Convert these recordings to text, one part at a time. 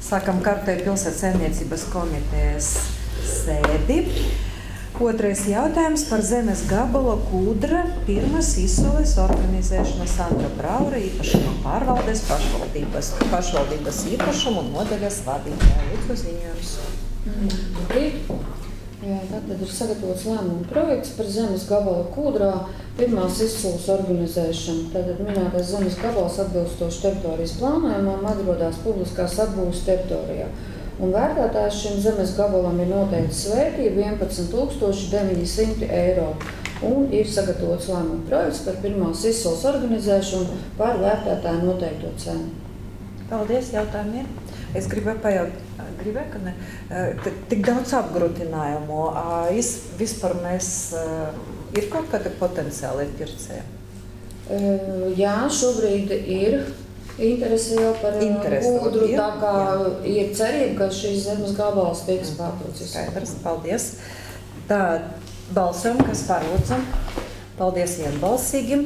Sākam kārtēju pilsētas saimniecības komitejas sēdi. Otrais jautājums par zemes gabala Kūdra pirmas izsoles organizēšana Sandra Braura īpašuma pārvaldes pašvaldības īpašumu un nodaļas vadītāja. Lūdzu ziņojums. Tātad ir sagatavots lēmuma projekts par zemes gabalu Kūdrā pirmās izsoles organizēšanu. Tātad minētais zemes gabals atbilstoši teritorijas plānojumam atrodas publiskās atbūves teritorijā. Un vērtētājs šim zemes gabalam ir noteikts vērtība 11 900 eiro. Un ir sagatavots lēmuma projekts par pirmās izsoles organizēšanu par vērtētāju noteikto cenu. Paldies, jautājumi ir. Es gribēju pajautāt, ka ne, tik daudz apgrūtinājumu. Vispār mēs ir kaut kāda potenciāla pircēja? Jā, šobrīd ir interese jau par Kūdru, tā kā ir cerība, ka šīs zemes gabals tiks pārdots. Skaidrs, paldies. Tā, balsojam, kas pārlūdzam. Paldies vienbalsīgi.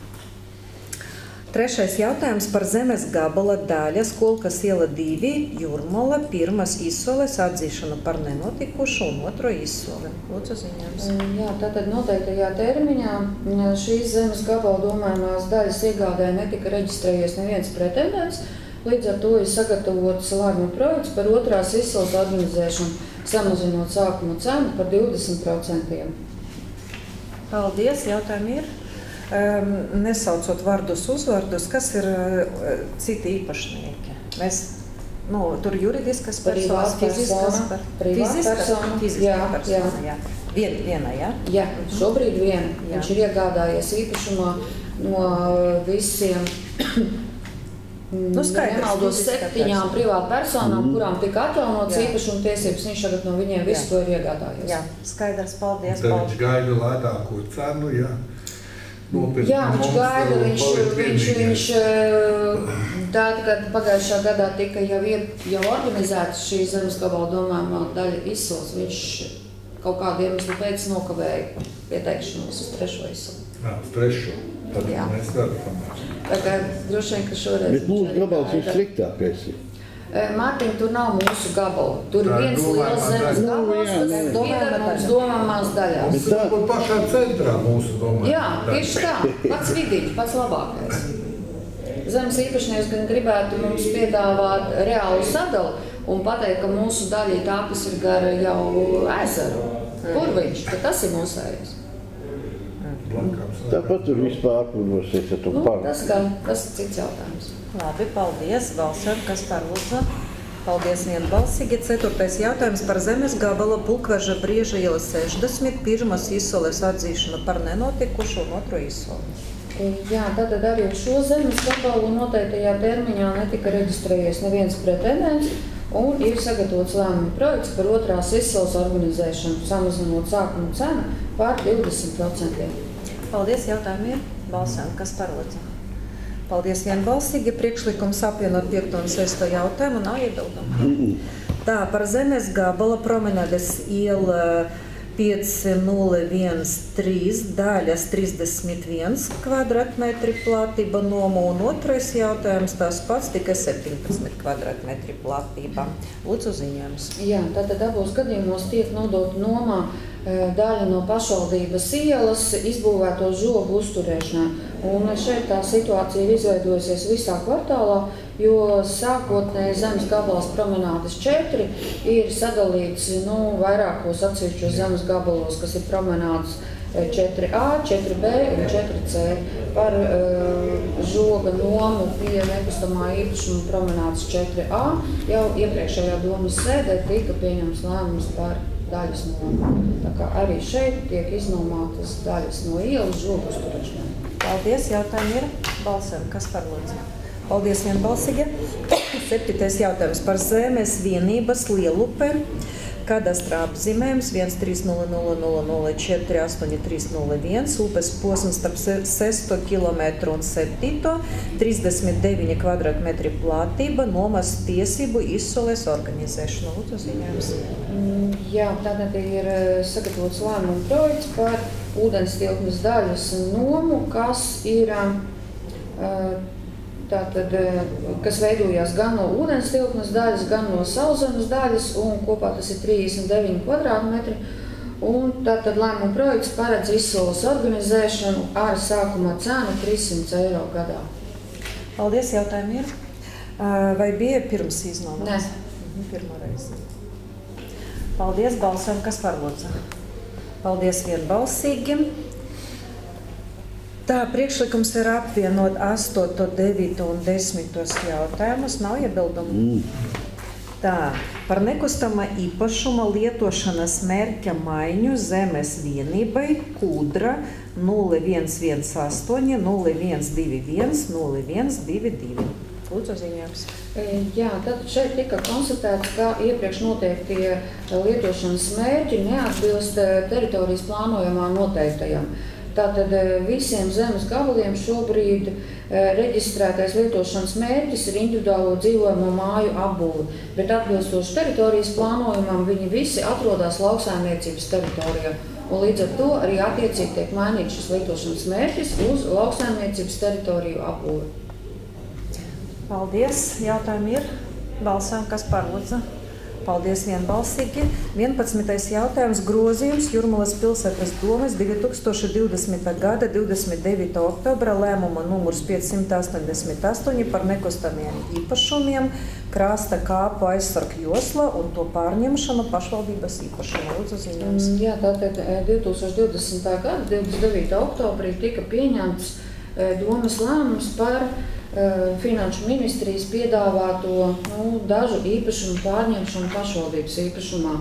Trešais jautājums par zemes gabala daļas Kolkas iela 2, Jūrmala, pirmas izsoles atzīšanu par nenotikušu un otro izsoli. Lūdzu ziņojums. Jā, tātad noteiktajā termiņā šīs zemes gabala domājumās daļas iegādē netika reģistrējies neviens pretendents, līdz ar to ir sagatavots lēmuma projekts par otrās izsoles organizēšanu, samazinot sākuma cenu par 20%. Paldies, jautājumi ir. Nesaucot vārdus uzvārdus, kas ir citi īpašnieki? Mēs, tur juridiskas personas, fiziskas persona, jā. Viena, jā? Jā, šobrīd viena. Jā. Viņš ir iegādājies īpašumā no visiem, nemaldos 7 privātu personām, kurām tika atjaunots īpašuma tiesības, viņš tagad no viņiem visu to ir iegādājies. Jā, skaidrs, paldies. Tad viņš gaida lētāko cenu, jā. Jā, viņš gaida, viņš tad, kad pagājušā gadā tika jau organizēts šī zemes gabala domājumā daļa izsoles, viņš kaut kādu iemeslu pēc nokavēja pieteikšanos uz trešo izsoli. Jā, uz trešo. Tad mēs varam. Tā kā droši vien, ka šoreiz... Bet mūsu gabals ir sliktākais. Mārtiņ, tur nav mūsu gabala. Tur ir viens liels zemes gabals, kas pieder mums domāmās daļās. Tas ir pašā centrā mūsu domājumā. Jā, tieši tā. Pats vidiņš, pats labākais. Zemes īpašnieks gan gribētu mums piedāvāt reālu sadali un pateikt, ka mūsu daļa ir tā, kas ir gara jau ezeru. Purviņš, ka tas ir mūsējais. Tāpat tur vispār pārpūdosies ar to parku. Tas ir cits jautājums. Labi, paldies. Balsojam, kas pārlūdza. Paldies vienbalsīgi. Ceturtais jautājums par zemes gabala Pulkveža Brieža iela 60, pirmas izsoles atzīšanu par nenotikušu un otro izsoli. Jā, tātad arī šo zemes gabalu noteiktajā termiņā netika reģistrējies neviens pretendents un ir sagatavots lēmuma projekts par otrās izsoles organizēšanu, samazinot sākuma cenu par 20%. Paldies, jautājumi ir. Balsojam, kas pārlūdza. Paldies vienbalsīgi. Priekšlikums apvienot 5. un 6. jautājumu nav iebildumu. Tā, par zemes gabala Promenades iela 5013 daļas 31 kvadratmetri platība nomu un otrais jautājums tās pats tikai 17 kvadratmetri platība. Lūdzu ziņojums. Jā, tātad abos gadījumos tiek nodota nomā daļa no pašvaldības ielas izbūvēto žogu uzturēšanai. Un šeit tā situācija ir izveidojusies visā kvartālā, jo sākotnēji zemes gabals Promenādes 4 ir sadalīts vairākos atsevišķos zemes gabalos, kas ir Promenādes 4A, 4B un 4C. Par žoga nomu pie nekustamā īpašuma Promenādes 4A jau iepriekšējā domas sēdē tika pieņemts lēmums par daļas nomu. Tā kā arī šeit tiek iznomātas daļas no ielas žogu uzturēšanai. Paldies, jautājumi ir. Balsojam, kas pārlūdza. Paldies vienbalsīgi. 7. jautājums par zemes vienības Lielupe. Kadastrā apzīmējums 13000048301, upes posms starp 6 km un 7, 39 kvadratmetri platība, nomas tiesību izsoles organizēšanu. Lūdzu ziņojums. Jā, tātad ir sagatavots lēmuma projekts par ūdens tilpnes daļas nomu, kas ir tātad, kas veidojās gan no ūdens tilpnes daļas, gan no sauszemes daļas, un kopā tas ir 39 kvadrātmetri. Un tātad lēmuma projekts paredz izsoles organizēšanu ar sākumā cenu 300 eiro gadā. Paldies, jautājumi ir. Vai bija pirms iznomas? Nē. Pirmā reize. Paldies, balsojam, kas par lūdzu. Paldies vienbalsīgi. Tā, priekšlikums ir apvienot 8., 9. un 10. jautājumus. Nav iebildumu? Tā, par nekustamā īpašuma lietošanas mērķa maiņu zemes vienībai Kūdra 0118 0121 0122. Lūdzu, ziņojums. Jā, tad šeit tika konstatēts, ka iepriekš noteiktie lietošanas mērķi neatbilst teritorijas plānojumā noteiktajam. Tātad visiem zemes gabaliem šobrīd reģistrētais lietošanas mērķis ir individuālo dzīvojamo māju apbūve, bet atbilstoši teritorijas plānojumam viņi visi atrodas lauksaimniecības teritorijā. Un līdz ar to arī attiecīgi tiek mainīts šis lietošanas mērķis uz lauksaimniecības teritoriju apbūve. Paldies. Jautājumi ir. Balsojam, kas par lūdzu. Paldies vienbalsīgi. 11. jautājums grozījums Jūrmalas pilsētas domes 2020. gada 29. oktobra lēmuma numurs 588 par nekustamiem īpašumiem krasta kāpu aizsargu joslā un to pārņemšanu pašvaldības īpašumā. Lūdzu, ziņojums. Jā, tātad 2020. gada 29. oktobrī tika pieņemts domes lēmums par Finanšu ministrijas piedāvāto dažu īpašumu pārņemšanu pašvaldības īpašumā.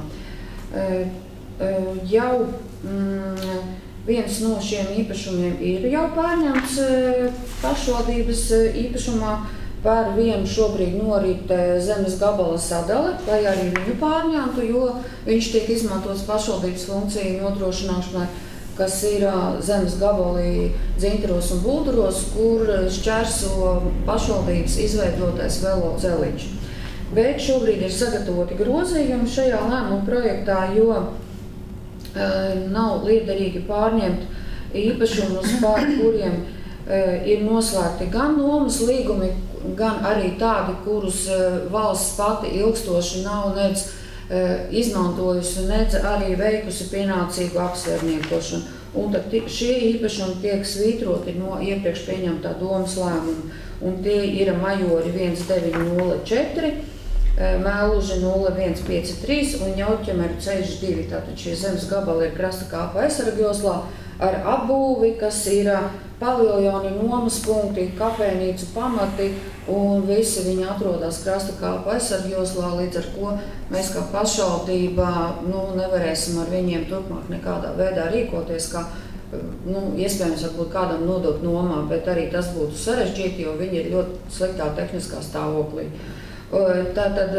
Jau viens no šiem īpašumiem ir jau pārņemts pašvaldības īpašumā. Par vienu šobrīd norit zemes gabala sadale, lai arī viņu pārņemtu, jo viņš tiek izmantots pašvaldības funkciju nodrošināšanai, kas ir zemes gabali Dzintaros un Bulduros, kur šķērso pašvaldības izveidotais velo celiņš. Bet šobrīd ir sagatavoti grozījumi šajā lēmuma projektā, jo nav liederīgi pārņemt īpašumus, par kuriem ir noslēgti gan nomas līgumi, gan arī tādi, kurus valsts pati ilgstoši nav nec izmantojusi, nedz arī veikusi pienācīgu apsaimniekošanu. Un tad šie īpašumi tiek svītroti no iepriekš pieņemtā domes lēmuma. Un tie ir Majori 1904, Mēluži 0153 un Ņauķemeru ceļš 2. Tātad šie zemes gabali ir krasta kāpa aizsargu joslā ar apbūvi, kas ir paviljoni, nomas punkti, kafejnīcu pamati, un visi viņi atrodas krasta kāpa aizsargu joslā, līdz ar ko mēs kā pašvaldība nevarēsim ar viņiem turpmāk nekādā veidā rīkoties, kā iespējams varbūt kādam nodot nomā, bet arī tas būtu sarežģīti, jo viņi ir ļoti sliktā tehniskā stāvoklī. Tātad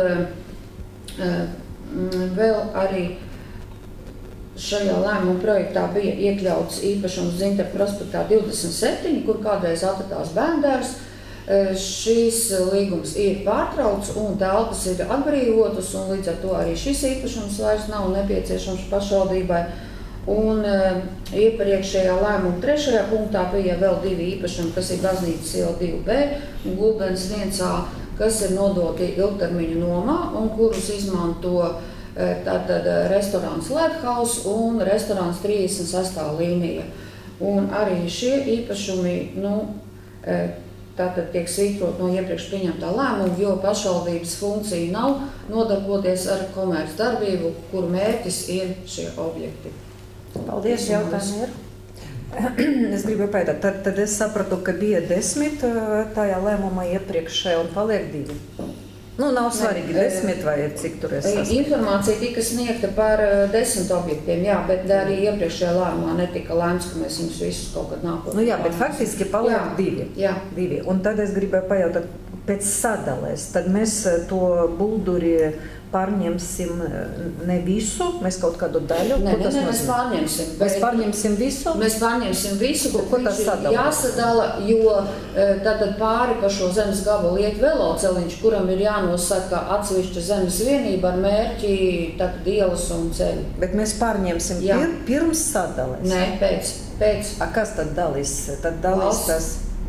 vēl arī šajā lēmuma projektā bija iekļauts īpašums Dzintaru prospektā 27, kur kādreiz atradās bērndārs. Šīs līgums ir pārtrauts un telpas ir atbrīvotas, un līdz ar to arī šis īpašums vairs nav nepieciešams pašvaldībai. Un iepriekšējā lēmuma 3. punktā bija vēl 2 īpašumi, kas ir baznīcas iela 2B un Gulbens 1A, kas ir nodoti ilgtermiņu nomā un kurus izmanto tātad restorāns Ledhaus un restorāns 36. līnija. Un arī šie īpašumi tātad tiek svītrot no iepriekš pieņemtā lēmuma, jo pašvaldības funkcija nav nodarboties ar komerc darbību, kur mērķis ir šie objekti. Paldies, jautājumi ir. Es gribu pētāt, tad es sapratu, ka bija 10 tajā lēmumā iepriekšējā un paliek 2. Nav svarīgi 10 vai cik tur es esmu. Informācija tika sniegta par 10 objektiem, jā, bet arī iepriekšējā lēmumā netika lēmts, ka mēs viņus visus kaut kad nākotnē. Jā, bet faktiski paliek 2. Jā. 2. Un tad es gribēju pajautāt pēc sadalēs. Tad mēs to Bulduri pārņemsim ne visu, mēs kaut kādu daļu. Mēs pārņemsim. Mēs pārņemsim visu? Mēs pārņemsim visu, bet viņš ir jāsadala, jo tātad pāri pa šo zemes gabalu iet veloceliņš, kuram ir jānosaka atsevišķa zemes vienība ar mērķi tātad ielas un ceļi. Bet mēs pārņemsim pirms sadalēs? Nē, pēc. Kas tad dalīs? Tad dalīs tas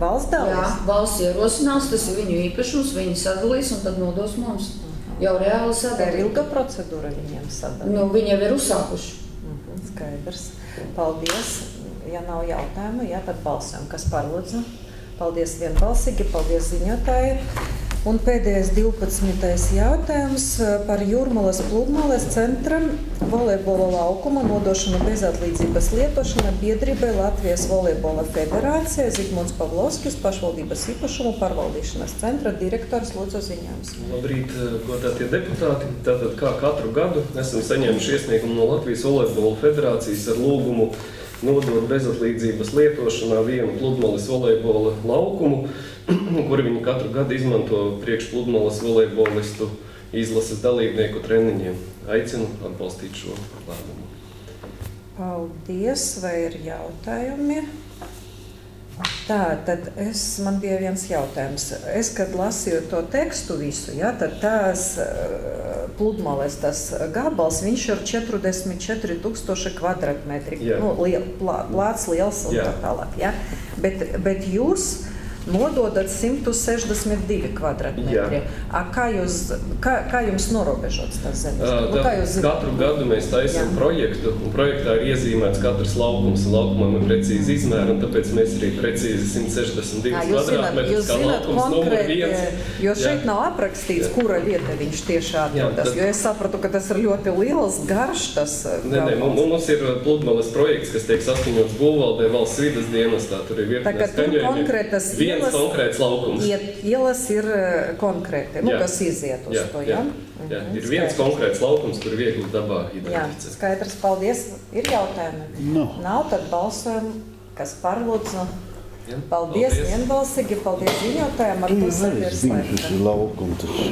Valsts dalīs? Jā, valsts ierosinās, tas ir viņu īpašums, viņi sadalīs un tad nodos mums. Jau reāli Tā ir sadalīt. ilga procedūra viņiem sadalīt. Nu, viņi jau ir uzsākuši. Skaidrs. Paldies. Ja nav jautājumu, jā, tad balsojam. Kas par lūdzu? Paldies vienbalsīgi, paldies ziņotāji. Un pēdējais 12. jautājums par Jūrmalas pludmales centra volejbola laukuma nodošanu bezatlīdzības lietošana biedrībai Latvijas volejbola federācija Zigmunds Pavlovskis pašvaldības īpašumu pārvaldīšanas centra direktors lūdzu ziņojums. Labrīt, godātie deputāti. Tātad kā katru gadu esam saņēmuši iesniegumu no Latvijas volejbola federācijas ar lūgumu nodot bezatlīdzības lietošanā vienu pludmales volejbola laukumu, kuru viņi katru gadu izmanto priekš pludmales volejbolistu izlases dalībnieku treniņiem. Aicinu atbalstīt šo lēmumu. Paldies, vai ir jautājumi? Tā, tad man bija viens jautājums. Es, kad lasīju to tekstu visu, ja, tad tās pludmales, tas gabals, viņš ir 44,000 kvadratmetri. Nu, plāts liels un tā tālāk. Ja. Bet jūs nododat 162 kvadratmetri. Kā jums norobežots tas zemes? Katru gadu mēs taisam projektu, un projektā ir iezīmēts katrs laukums, un laukumam ir precīzi izmēri, un tāpēc mēs arī precīzi 162 kvadratmetrus kā laukums numur 1. Jo šeit nav aprakstīts, kura vieta viņš tieši atrodas, jo es sapratu, ka tas ir ļoti liels, garš tas gabals. Mums ir pludmales projekts, kas tiek saskaņots būvvaldē valsts vides dienestā, tur ir virkne skaņojumi. Viens konkrēts laukums. Ielas ir konkrēti, kas iziet uz to, jā? Jā, ir viens konkrēts laukums, kur viegli dabā identificēt. Jā, skaidrs, paldies. Ir jautājumi? Nav, tad balsojam, kas par lūdzu. Paldies vienbalsīgi, paldies ziņotājiem, ar to savi ir slēgta. Tas ir laukums.